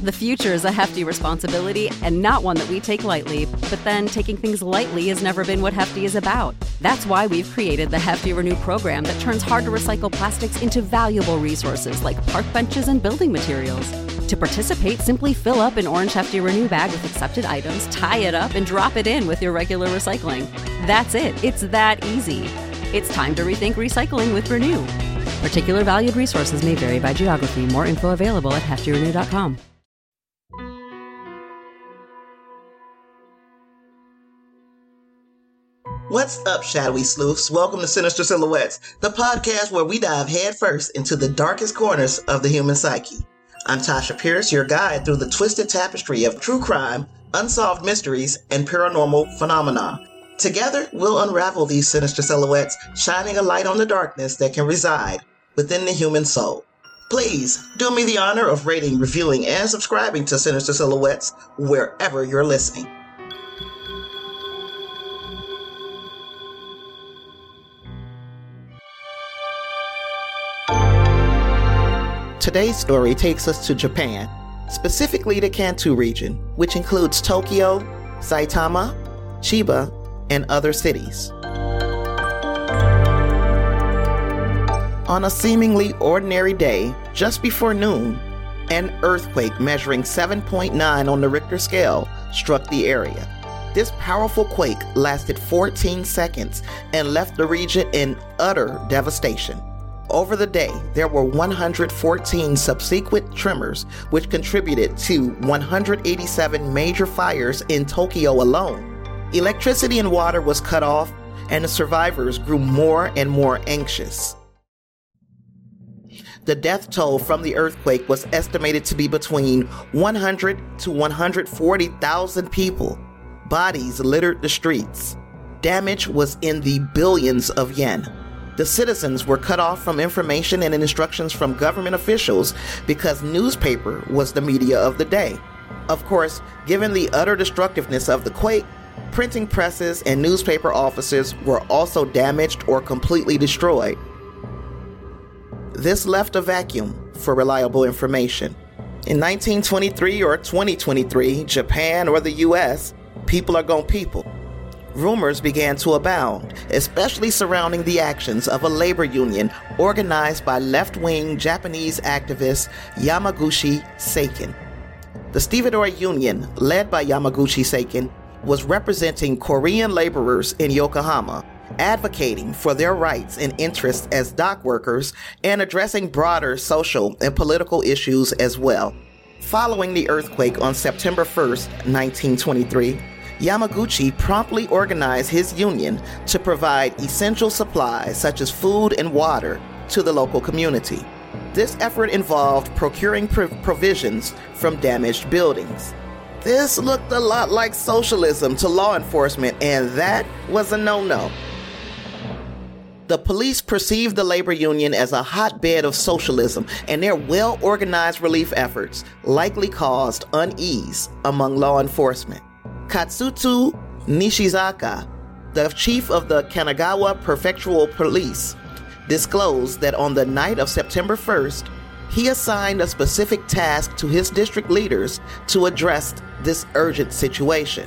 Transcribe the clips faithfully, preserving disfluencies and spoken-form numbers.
The future is a hefty responsibility and not one that we take lightly, but then taking things lightly has never been what Hefty is about. That's why we've created the Hefty Renew program that turns hard-to-recycle plastics into valuable resources like park benches and building materials. To participate, simply fill up an orange Hefty Renew bag with accepted items, tie it up, and drop it in with your regular recycling. That's it. It's that easy. It's time to rethink recycling with Renew. Particular valued resources may vary by geography. More info available at hefty renew dot com. What's up, shadowy sleuths? Welcome to Sinister Silhouettes, the podcast where we dive headfirst into the darkest corners of the human psyche. I'm Tasha Pierce, your guide through the twisted tapestry of true crime, unsolved mysteries, and paranormal phenomena. Together, we'll unravel these sinister silhouettes, shining a light on the darkness that can reside within the human soul. Please do me the honor of rating, reviewing, and subscribing to Sinister Silhouettes wherever you're listening. Today's story takes us to Japan, specifically the Kanto region, which includes Tokyo, Saitama, Chiba, and other cities. On a seemingly ordinary day, just before noon, an earthquake measuring seven point nine on the Richter scale struck the area. This powerful quake lasted fourteen seconds and left the region in utter devastation. Over the day, there were one hundred fourteen subsequent tremors, which contributed to one hundred eighty-seven major fires in Tokyo alone. Electricity and water was cut off, and the survivors grew more and more anxious. The death toll from the earthquake was estimated to be between one hundred to one hundred forty thousand people. Bodies littered the streets. Damage was in the billions of yen. The citizens were cut off from information and instructions from government officials because newspaper was the media of the day. Of course, given the utter destructiveness of the quake, printing presses and newspaper offices were also damaged or completely destroyed. This left a vacuum for reliable information. In nineteen twenty-three or twenty twenty-three, Japan or the U S, people are gon' people. Rumors began to abound, especially surrounding the actions of a labor union organized by left-wing Japanese activist Yamaguchi Seiken. The Stevedore Union, led by Yamaguchi Seiken, was representing Korean laborers in Yokohama, advocating for their rights and interests as dock workers and addressing broader social and political issues as well. Following the earthquake on September first, nineteen twenty-three, Yamaguchi promptly organized his union to provide essential supplies such as food and water to the local community. This effort involved procuring prov- provisions from damaged buildings. This looked a lot like socialism to law enforcement, and that was a no-no. The police perceived the labor union as a hotbed of socialism, and their well-organized relief efforts likely caused unease among law enforcement. Katsuto Nishizaka, the chief of the Kanagawa Prefectural Police, disclosed that on the night of September first, he assigned a specific task to his district leaders to address this urgent situation.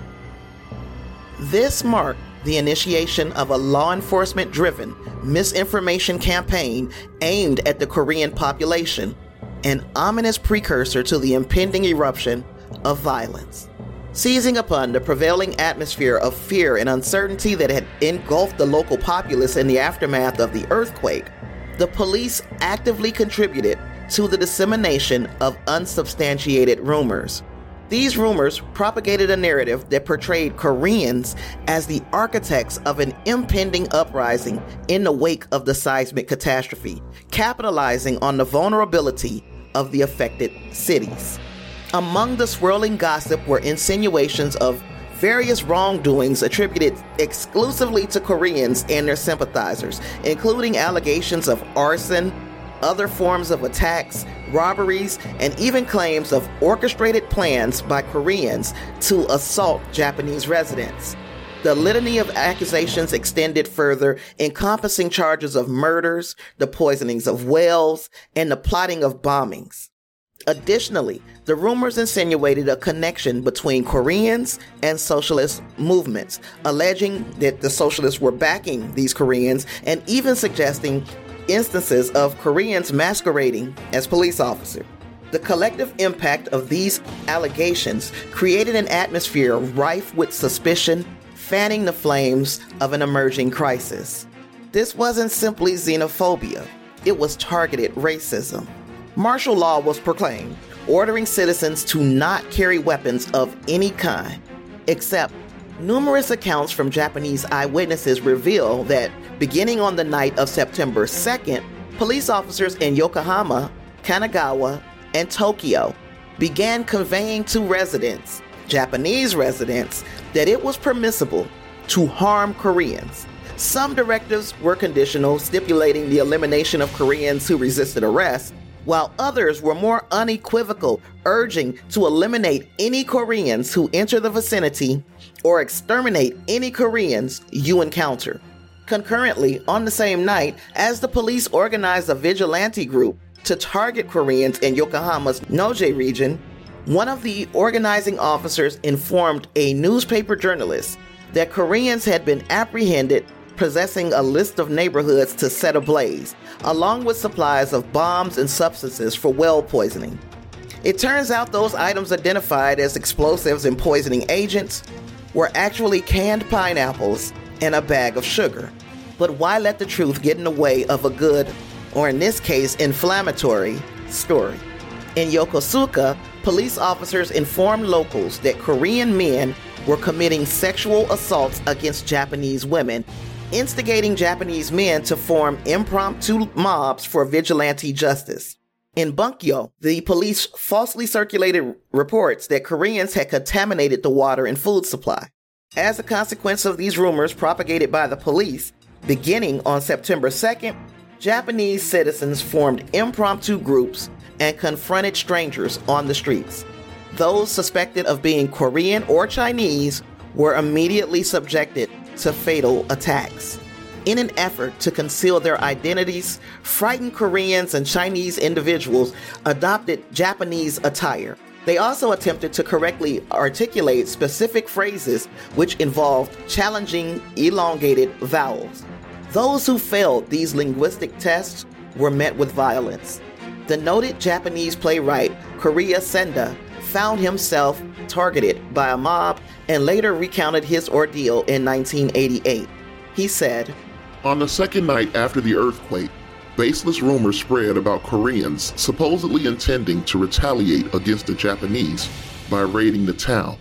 This marked the initiation of a law enforcement-driven misinformation campaign aimed at the Korean population, an ominous precursor to the impending eruption of violence. Seizing upon the prevailing atmosphere of fear and uncertainty that had engulfed the local populace in the aftermath of the earthquake, the police actively contributed to the dissemination of unsubstantiated rumors. These rumors propagated a narrative that portrayed Koreans as the architects of an impending uprising in the wake of the seismic catastrophe, capitalizing on the vulnerability of the affected cities. Among the swirling gossip were insinuations of various wrongdoings attributed exclusively to Koreans and their sympathizers, including allegations of arson, other forms of attacks, robberies, and even claims of orchestrated plans by Koreans to assault Japanese residents. The litany of accusations extended further, encompassing charges of murders, the poisonings of wells, and the plotting of bombings. Additionally, the rumors insinuated a connection between Koreans and socialist movements, alleging that the socialists were backing these Koreans and even suggesting instances of Koreans masquerading as police officers. The collective impact of these allegations created an atmosphere rife with suspicion, fanning the flames of an emerging crisis. This wasn't simply xenophobia, it was targeted racism. Martial law was proclaimed, ordering citizens to not carry weapons of any kind, except numerous accounts from Japanese eyewitnesses reveal that beginning on the night of September second, police officers in Yokohama, Kanagawa, and Tokyo began conveying to residents, Japanese residents, that it was permissible to harm Koreans. Some directives were conditional, stipulating the elimination of Koreans who resisted arrest, while others were more unequivocal, urging to eliminate any Koreans who enter the vicinity or exterminate any Koreans you encounter. Concurrently, on the same night, as the police organized a vigilante group to target Koreans in Yokohama's Noje region, one of the organizing officers informed a newspaper journalist that Koreans had been apprehended possessing a list of neighborhoods to set ablaze, along with supplies of bombs and substances for well poisoning. It turns out those items identified as explosives and poisoning agents were actually canned pineapples and a bag of sugar. But why let the truth get in the way of a good, or in this case, inflammatory, story? In Yokosuka, police officers informed locals that Korean men were committing sexual assaults against Japanese women, instigating Japanese men to form impromptu mobs for vigilante justice. In Bunkyo, the police falsely circulated reports that Koreans had contaminated the water and food supply. As a consequence of these rumors propagated by the police, beginning on September second, Japanese citizens formed impromptu groups and confronted strangers on the streets. Those suspected of being Korean or Chinese were immediately subjected to fatal attacks. In an effort to conceal their identities, frightened Koreans and Chinese individuals adopted Japanese attire. They also attempted to correctly articulate specific phrases which involved challenging elongated vowels. Those who failed these linguistic tests were met with violence. The noted Japanese playwright Korea Senda found himself targeted by a mob and later recounted his ordeal in nineteen eighty-eight. He said, "On the second night after the earthquake, baseless rumors spread about Koreans supposedly intending to retaliate against the Japanese by raiding the town.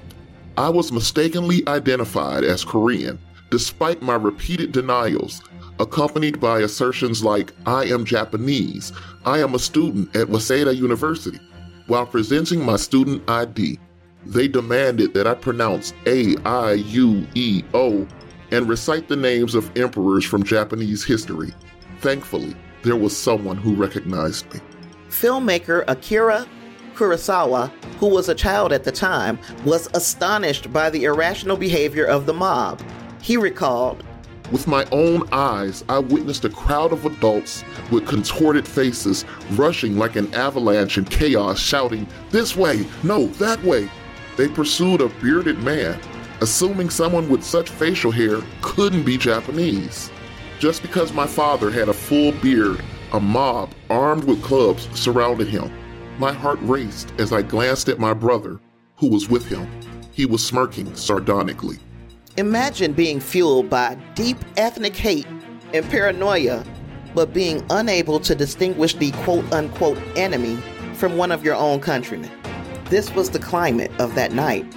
I was mistakenly identified as Korean, despite my repeated denials, accompanied by assertions like, 'I am Japanese, I am a student at Waseda University.' While presenting my student I D, they demanded that I pronounce A I U E O and recite the names of emperors from Japanese history. Thankfully, there was someone who recognized me." Filmmaker Akira Kurosawa, who was a child at the time, was astonished by the irrational behavior of the mob. He recalled, "With my own eyes, I witnessed a crowd of adults with contorted faces rushing like an avalanche in chaos, shouting, 'This way! No, that way!' They pursued a bearded man, assuming someone with such facial hair couldn't be Japanese. Just because my father had a full beard, a mob armed with clubs surrounded him. My heart raced as I glanced at my brother, who was with him. He was smirking sardonically." Imagine being fueled by deep ethnic hate and paranoia, but being unable to distinguish the quote-unquote enemy from one of your own countrymen. This was the climate of that night.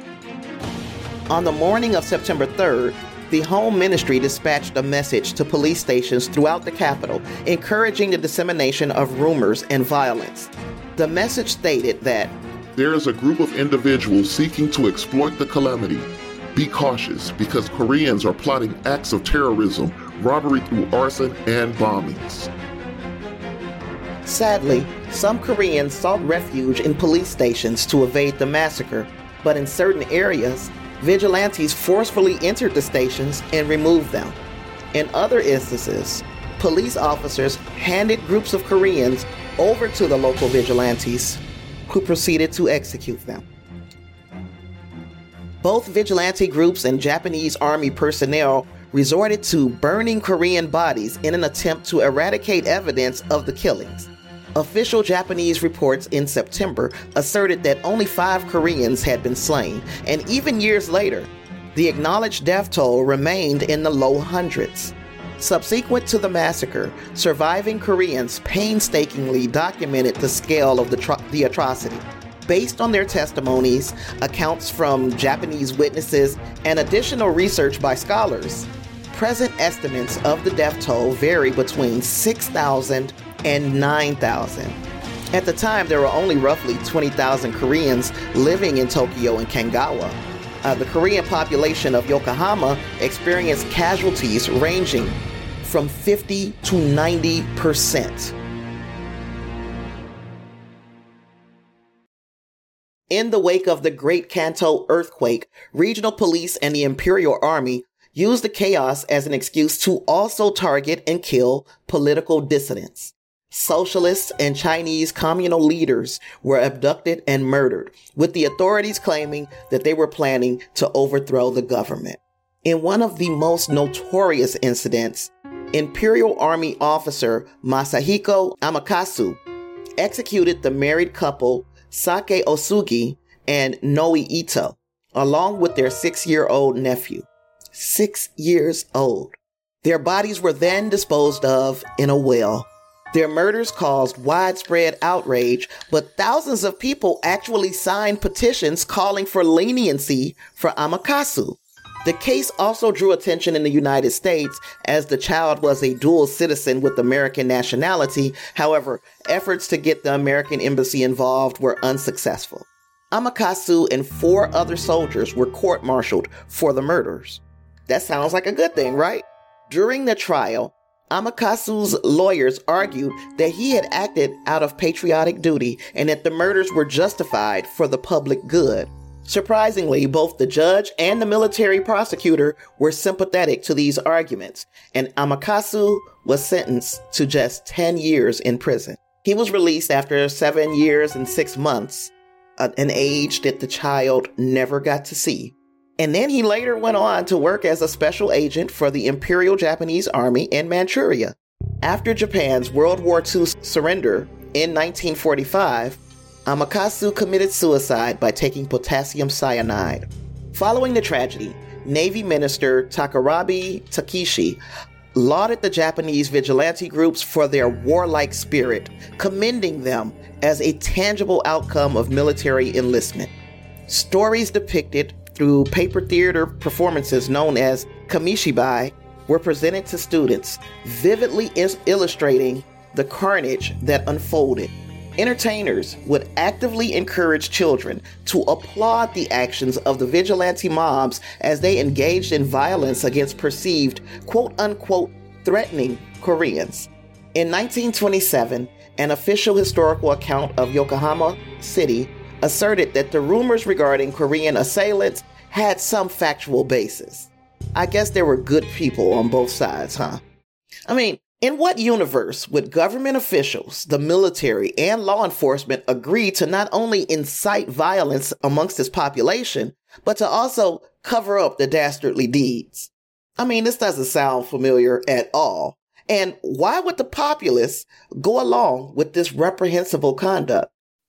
On the morning of September third, the Home Ministry dispatched a message to police stations throughout the capital, encouraging the dissemination of rumors and violence. The message stated that, "There is a group of individuals seeking to exploit the calamity. Be cautious because Koreans are plotting acts of terrorism, robbery through arson, and bombings." Sadly, some Koreans sought refuge in police stations to evade the massacre, but in certain areas, vigilantes forcefully entered the stations and removed them. In other instances, police officers handed groups of Koreans over to the local vigilantes, who proceeded to execute them. Both vigilante groups and Japanese army personnel resorted to burning Korean bodies in an attempt to eradicate evidence of the killings. Official Japanese reports in September asserted that only five Koreans had been slain, and even years later, the acknowledged death toll remained in the low hundreds. Subsequent to the massacre, surviving Koreans painstakingly documented the scale of the, tro- the atrocity. Based on their testimonies, accounts from Japanese witnesses, and additional research by scholars, present estimates of the death toll vary between six thousand and nine thousand. At the time, there were only roughly twenty thousand Koreans living in Tokyo and Kanagawa. Uh, the Korean population of Yokohama experienced casualties ranging from fifty to ninety percent. In the wake of the Great Kanto earthquake, regional police and the Imperial Army used the chaos as an excuse to also target and kill political dissidents. Socialists and Chinese communal leaders were abducted and murdered, with the authorities claiming that they were planning to overthrow the government. In one of the most notorious incidents, Imperial Army officer Masahiko Amakasu executed the married couple Sake Osugi and Noe Ito, along with their six-year-old nephew. Six years old. Their bodies were then disposed of in a well. Their murders caused widespread outrage, but thousands of people actually signed petitions calling for leniency for Amakasu. The case also drew attention in the United States as the child was a dual citizen with American nationality. However, efforts to get the American embassy involved were unsuccessful. Amakasu and four other soldiers were court-martialed for the murders. That sounds like a good thing, right? During the trial, Amakasu's lawyers argued that he had acted out of patriotic duty and that the murders were justified for the public good. Surprisingly, both the judge and the military prosecutor were sympathetic to these arguments, and Amakasu was sentenced to just ten years in prison. He was released after seven years and six months, an age that the child never got to see. And then he later went on to work as a special agent for the Imperial Japanese Army in Manchuria. After Japan's World War Two surrender in nineteen forty-five, Amakasu committed suicide by taking potassium cyanide. Following the tragedy, Navy Minister Takarabe Takeshi lauded the Japanese vigilante groups for their warlike spirit, commending them as a tangible outcome of military enlistment. Stories depicted through paper theater performances known as kamishibai were presented to students, vividly is- illustrating the carnage that unfolded. Entertainers would actively encourage children to applaud the actions of the vigilante mobs as they engaged in violence against perceived quote-unquote threatening Koreans. In nineteen twenty-seven, an official historical account of Yokohama City asserted that the rumors regarding Korean assailants had some factual basis. I guess there were good people on both sides, huh? I mean, in what universe would government officials, the military, and law enforcement agree to not only incite violence amongst its population, but to also cover up the dastardly deeds? I mean, this doesn't sound familiar at all. And why would the populace go along with this reprehensible conduct?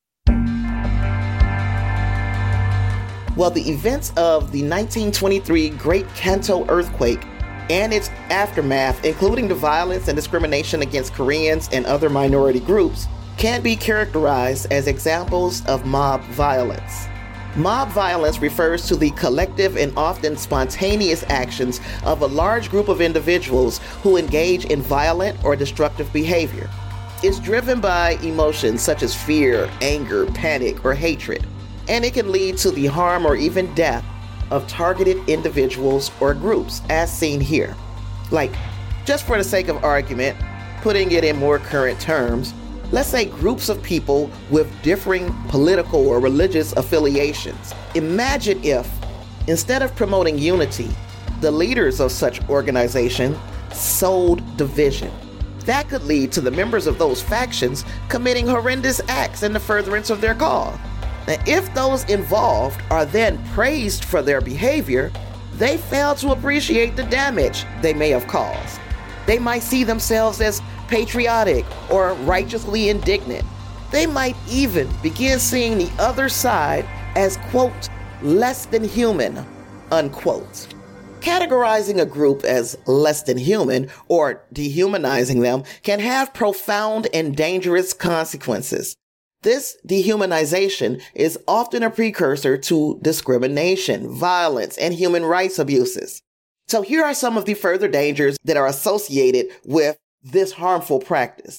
Well, the events of the nineteen twenty-three Great Kanto earthquake and its aftermath, including the violence and discrimination against Koreans and other minority groups, can be characterized as examples of mob violence. Mob violence refers to the collective and often spontaneous actions of a large group of individuals who engage in violent or destructive behavior. It's driven by emotions such as fear, anger, panic, or hatred, and it can lead to the harm or even death of targeted individuals or groups, as seen here. Like, just for the sake of argument, putting it in more current terms, let's say groups of people with differing political or religious affiliations. Imagine if, instead of promoting unity, the leaders of such organization sowed division. That could lead to the members of those factions committing horrendous acts in the furtherance of their cause. Now, if those involved are then praised for their behavior, they fail to appreciate the damage they may have caused. They might see themselves as patriotic or righteously indignant. They might even begin seeing the other side as, quote, less than human, unquote. Categorizing a group as less than human or dehumanizing them can have profound and dangerous consequences. This dehumanization is often a precursor to discrimination, violence, and human rights abuses. So here are some of the further dangers that are associated with this harmful practice.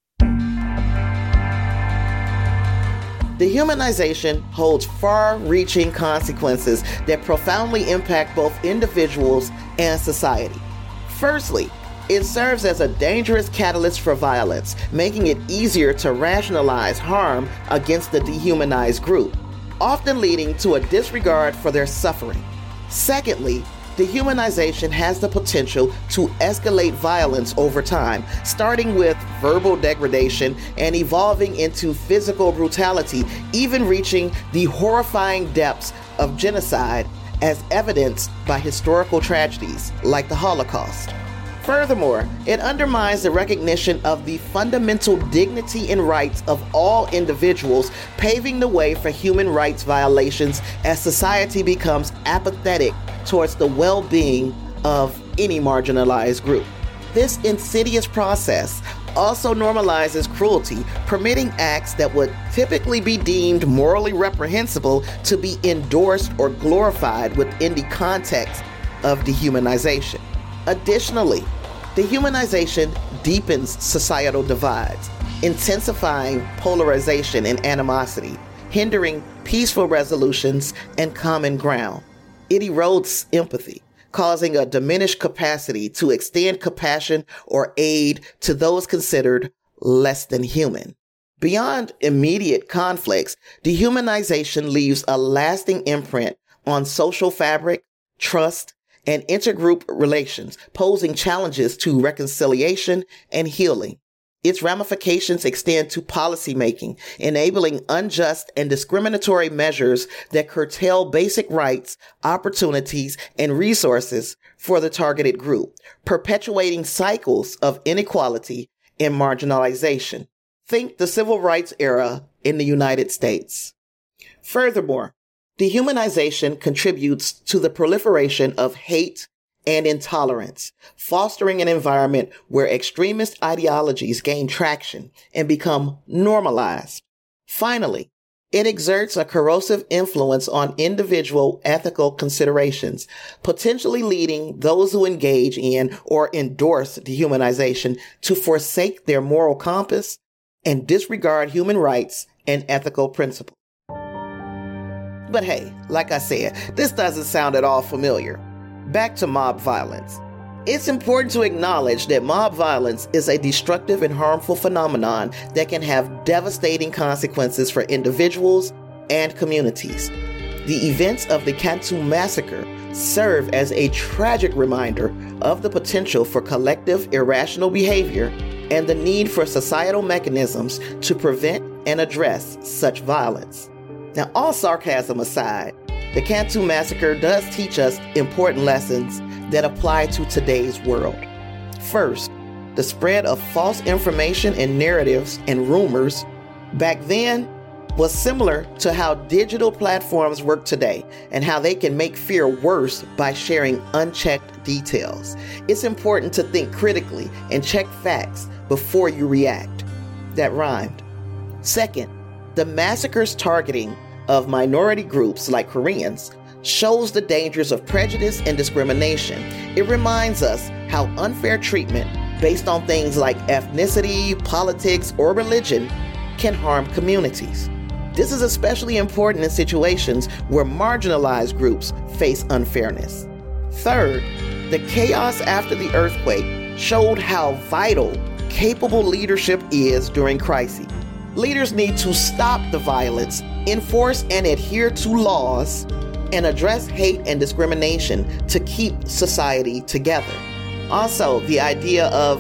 Dehumanization holds far-reaching consequences that profoundly impact both individuals and society. Firstly, it serves as a dangerous catalyst for violence, making it easier to rationalize harm against the dehumanized group, often leading to a disregard for their suffering. Secondly, dehumanization has the potential to escalate violence over time, starting with verbal degradation and evolving into physical brutality, even reaching the horrifying depths of genocide, as evidenced by historical tragedies like the Holocaust. Furthermore, it undermines the recognition of the fundamental dignity and rights of all individuals, paving the way for human rights violations as society becomes apathetic towards the well-being of any marginalized group. This insidious process also normalizes cruelty, permitting acts that would typically be deemed morally reprehensible to be endorsed or glorified within the context of dehumanization. Additionally, dehumanization deepens societal divides, intensifying polarization and animosity, hindering peaceful resolutions and common ground. It erodes empathy, causing a diminished capacity to extend compassion or aid to those considered less than human. Beyond immediate conflicts, dehumanization leaves a lasting imprint on social fabric, trust, and intergroup relations, posing challenges to reconciliation and healing. Its ramifications extend to policymaking, enabling unjust and discriminatory measures that curtail basic rights, opportunities, and resources for the targeted group, perpetuating cycles of inequality and marginalization. Think the civil rights era in the United States. Furthermore, dehumanization contributes to the proliferation of hate and intolerance, fostering an environment where extremist ideologies gain traction and become normalized. Finally, it exerts a corrosive influence on individual ethical considerations, potentially leading those who engage in or endorse dehumanization to forsake their moral compass and disregard human rights and ethical principles. But hey, like I said, this doesn't sound at all familiar. Back to mob violence. It's important to acknowledge that mob violence is a destructive and harmful phenomenon that can have devastating consequences for individuals and communities. The events of the Khartoum massacre serve as a tragic reminder of the potential for collective irrational behavior and the need for societal mechanisms to prevent and address such violence. Now, all sarcasm aside, the Khartoum massacre does teach us important lessons that apply to today's world. First, the spread of false information and narratives and rumors back then was similar to how digital platforms work today and how they can make fear worse by sharing unchecked details. It's important to think critically and check facts before you react. That rhymed. Second, the massacre's targeting of minority groups like Koreans shows the dangers of prejudice and discrimination. It reminds us how unfair treatment based on things like ethnicity, politics, or religion can harm communities. This is especially important in situations where marginalized groups face unfairness. Third, the chaos after the earthquake showed how vital capable leadership is during crises. Leaders need to stop the violence, enforce and adhere to laws, and address hate and discrimination to keep society together. Also, the idea of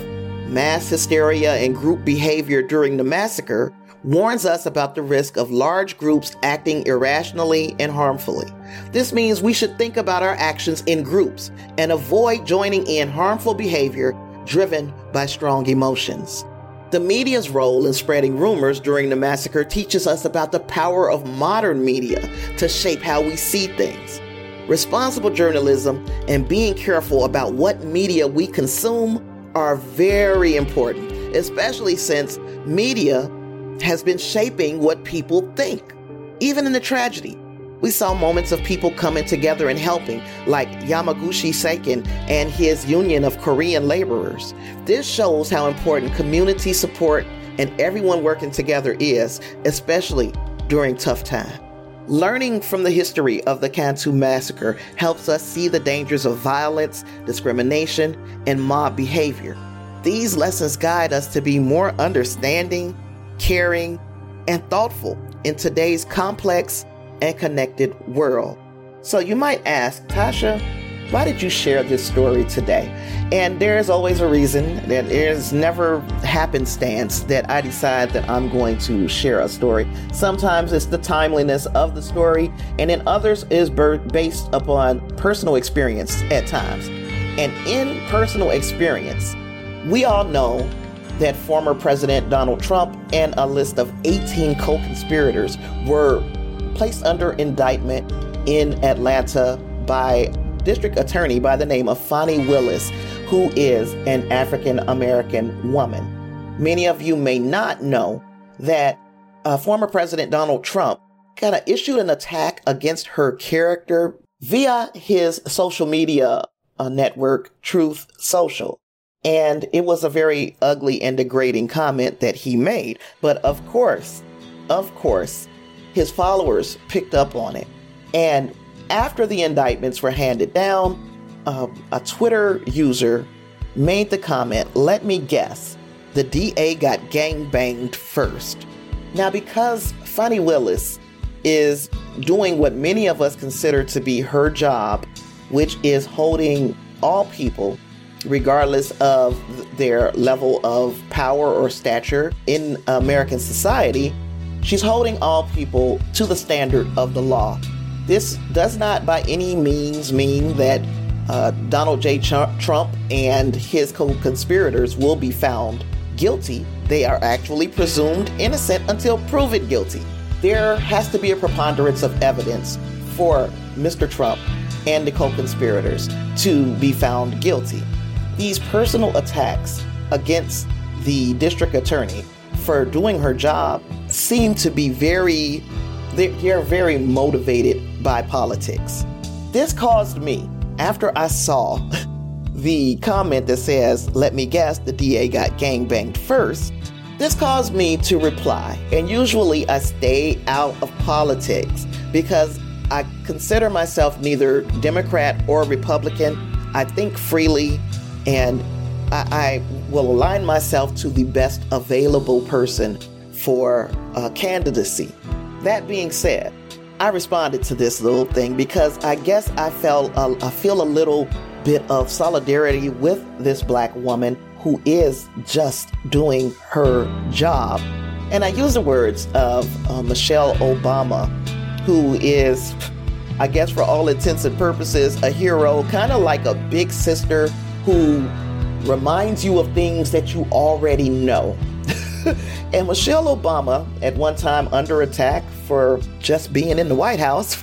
mass hysteria and group behavior during the massacre warns us about the risk of large groups acting irrationally and harmfully. This means we should think about our actions in groups and avoid joining in harmful behavior driven by strong emotions. The media's role in spreading rumors during the massacre teaches us about the power of modern media to shape how we see things. Responsible journalism and being careful about what media we consume are very important, especially since media has been shaping what people think. Even in the tragedy, we saw moments of people coming together and helping, like Yamaguchi Seiken and his union of Korean laborers. This shows how important community support and everyone working together is, especially during tough times. Learning from the history of the Cantu massacre helps us see the dangers of violence, discrimination, and mob behavior. These lessons guide us to be more understanding, caring, and thoughtful in today's complex and connected world. So you might ask, Tasha, why did you share this story today? And there's always a reason. That there's never happenstance that I decide that I'm going to share a story. Sometimes it's the timeliness of the story, and then others is based upon personal experience at times. And in personal experience, we all know that former President Donald Trump and a list of eighteen co-conspirators were placed under indictment in Atlanta by district attorney by the name of Fani Willis, who is an African-American woman. Many of you may not know that uh, former President Donald Trump kind of issued an attack against her character via his social media uh, network, Truth Social. And it was a very ugly and degrading comment that he made. But of course, of course, his followers picked up on it. And after the indictments were handed down, uh, a Twitter user made the comment, "Let me guess, the D A got gangbanged first." Now, because Fani Willis is doing what many of us consider to be her job, which is holding all people, regardless of their level of power or stature in American society, she's holding all people to the standard of the law. This does not by any means mean that uh, Donald J. Trump and his co-conspirators will be found guilty. They are actually presumed innocent until proven guilty. There has to be a preponderance of evidence for Mister Trump and the co-conspirators to be found guilty. These personal attacks against the district attorney for doing her job seem to be very, they're very motivated by politics. This caused me, after I saw the comment that says, "Let me guess, the D A got gangbanged first," this caused me to reply. And usually I stay out of politics because I consider myself neither Democrat or Republican. I think freely, and I, I will align myself to the best available person for uh, candidacy. That being said, I responded to this little thing because I guess I felt uh, I feel a little bit of solidarity with this black woman who is just doing her job. And I use the words of uh, Michelle Obama, who is, I guess for all intents and purposes, a hero, kind of like a big sister who reminds you of things that you already know. And Michelle Obama, at one time under attack for just being in the White House,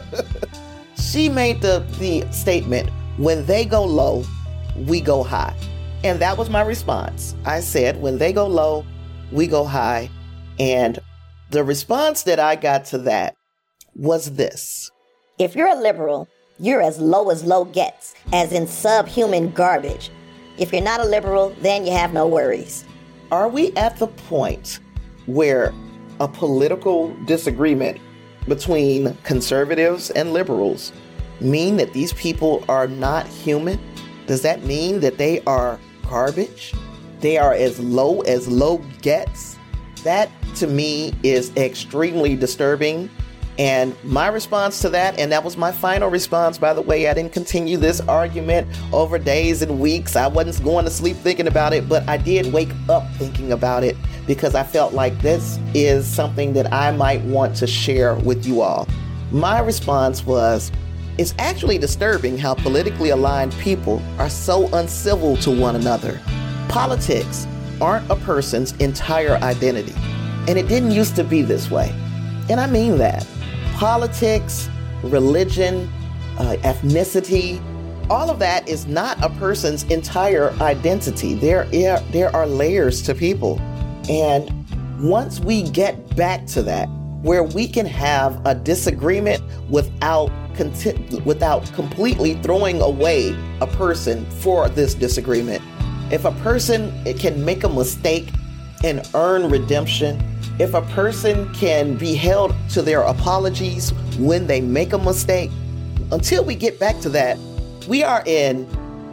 she made the, the statement, "When they go low, we go high." And that was my response. I said, when they go low, we go high. And the response that I got to that was this. If you're a liberal, you're as low as low gets, as in subhuman garbage. If you're not a liberal, then you have no worries. Are we at the point where a political disagreement between conservatives and liberals mean that these people are not human? Does that mean that they are garbage? They are as low as low gets? That, to me, is extremely disturbing And my response to that, and that was my final response, by the way, I didn't continue this argument over days and weeks. I wasn't going to sleep thinking about it, but I did wake up thinking about it because I felt like this is something that I might want to share with you all. My response was, it's actually disturbing how politically aligned people are so uncivil to one another. Politics aren't a person's entire identity, and it didn't used to be this way. And I mean that. Politics, religion, uh, ethnicity, all of that is not a person's entire identity. There, there are layers to people. And once we get back to that, where we can have a disagreement without conti- without completely throwing away a person for this disagreement. If a person can make a mistake and earn redemption, if a person can be held to their apologies when they make a mistake, until we get back to that, we are in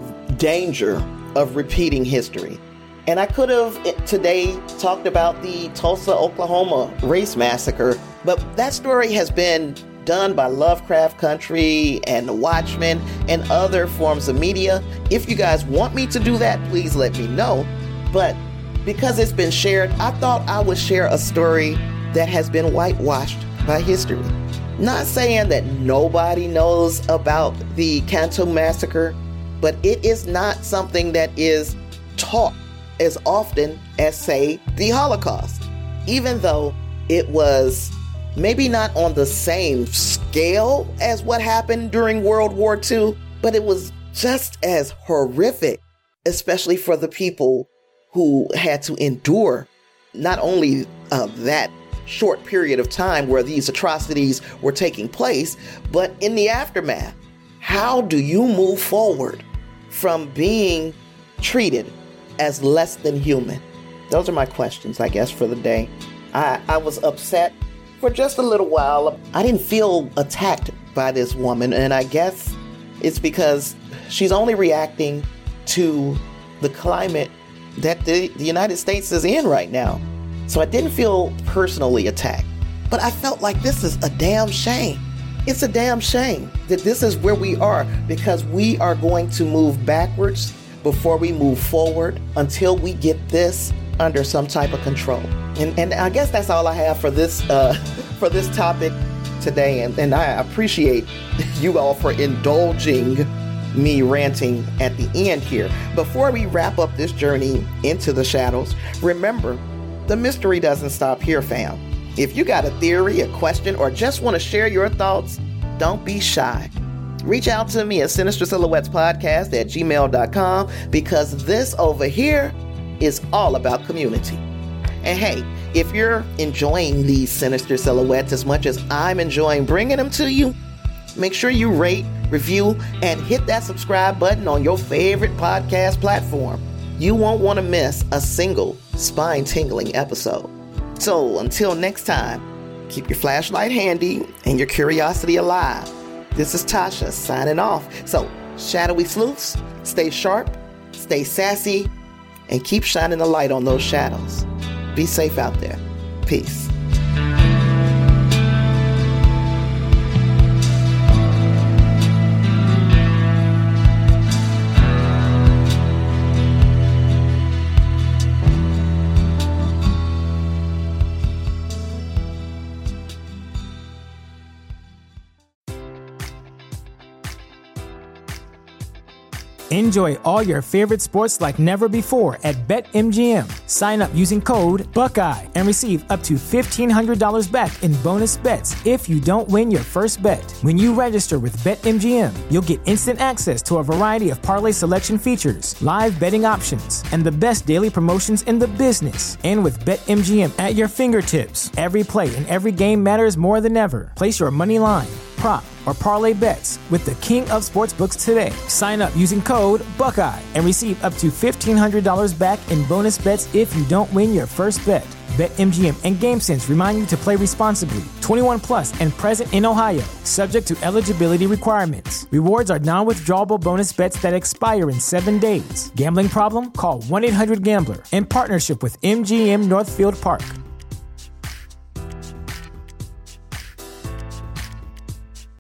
danger of repeating history. And I could have today talked about the Tulsa, Oklahoma race massacre, but that story has been done by Lovecraft Country and The Watchmen and other forms of media. If you guys want me to do that, please let me know. But because it's been shared, I thought I would share a story that has been whitewashed by history. Not saying that nobody knows about the Canton Massacre, but it is not something that is taught as often as, say, the Holocaust. Even though it was maybe not on the same scale as what happened during World War Two, but it was just as horrific, especially for the people who had to endure not only uh, that short period of time where these atrocities were taking place, but in the aftermath. How do you move forward from being treated as less than human? Those are my questions, I guess, for the day. I, I was upset for just a little while. I didn't feel attacked by this woman, and I guess it's because she's only reacting to the climate that the, the United States is in right now. So I didn't feel personally attacked, but I felt like this is a damn shame. It's a damn shame that this is where we are, because we are going to move backwards before we move forward until we get this under some type of control. And and I guess that's all I have for this uh, for this topic today. And, and I appreciate you all for indulging me ranting at the end here. Before we wrap up this journey into the shadows, remember, the mystery doesn't stop here, fam. If you got a theory, a question, or just want to share your thoughts, don't be shy. Reach out to me at Sinister Silhouettes Podcast at gmail dot com, because this over here is all about community. And hey, if you're enjoying these Sinister Silhouettes as much as I'm enjoying bringing them to you, make sure you rate, review, and hit that subscribe button on your favorite podcast platform. You won't want to miss a single spine-tingling episode. So until next time, keep your flashlight handy and your curiosity alive. This is Tasha signing off. So, shadowy sleuths, stay sharp, stay sassy, and keep shining the light on those shadows. Be safe out there. Peace. Enjoy all your favorite sports like never before at BetMGM. Sign up using code Buckeye and receive up to fifteen hundred dollars back in bonus bets if you don't win your first bet. When you register with BetMGM, you'll get instant access to a variety of parlay selection features, live betting options, and the best daily promotions in the business. And with BetMGM at your fingertips, every play and every game matters more than ever. Place your money line, prop, or parlay bets with the king of sportsbooks today. Sign up using code Buckeye and receive up to fifteen hundred dollars back in bonus bets if you don't win your first bet. BetMGM and GameSense remind you to play responsibly. twenty-one plus and present in Ohio, subject to eligibility requirements. Rewards are non-withdrawable bonus bets that expire in seven days. Gambling problem? Call one eight hundred gambler in partnership with M G M Northfield Park.